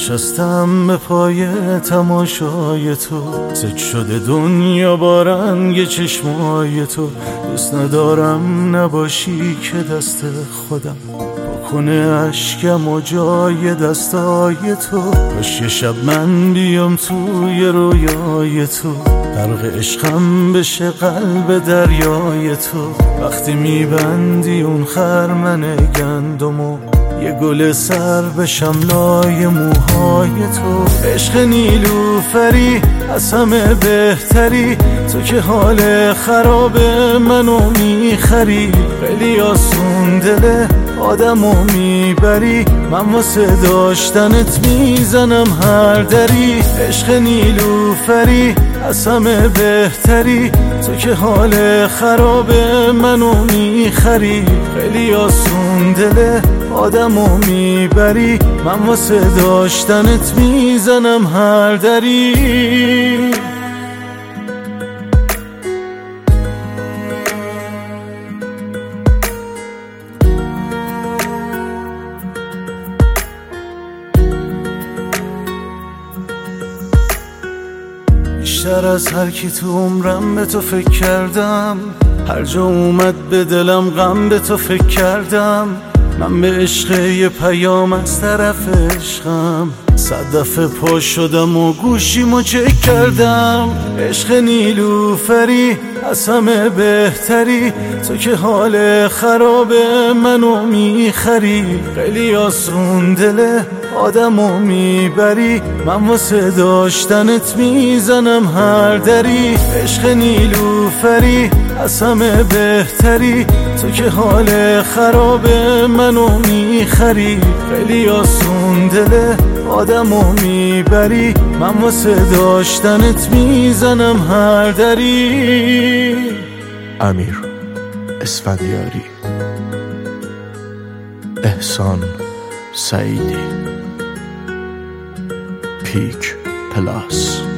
نشستم به پای تماشای تو، زد شده دنیا با رنگ چشمای تو. دوست ندارم نباشی که دست خودم بکنه اشکم و جای دستای تو. کاش یه شب من بیام توی رویای تو، غرق عشقم بشه قلب دریای تو. وقتی میبندی اون خرمن گندمو، یه گل سر بشم لای موهای تو. عشق نیلوفری از همه بهتری، تو که حال خراب منو میخری. خیلی آسون دل آدمو میبری، من واسه داشتنت میزنم هر دری. عشق نیلوفری از همه بهتری، تو که حال خراب منو میخری. خیلی آسون دل آدمو میبری، من واسه داشتنت میزنم هر دری. بیشتر از هر کی تو عمرم به تو فکر کردم، هر جا اومد به دلم غم به تو فکر کردم. من به عشق یه پیام از طرف عشقم، 100 دفعه پا شدم و گوشیمو چک کردم. عشق نیلوفری از همه بهتری، تو که حال خراب منو میخری. خیلی آسون دل آدمو میبری، من واسه داشتنت میزنم هر دری. عشق نیلوفری از همه بهتری، تو که حال خراب منو میخری. خیلی آسون دل آدمو میبری، من واسه داشتنت میزنم هر دری. امیر اسفندیاری، احسان سعیدی، پیک پلاس.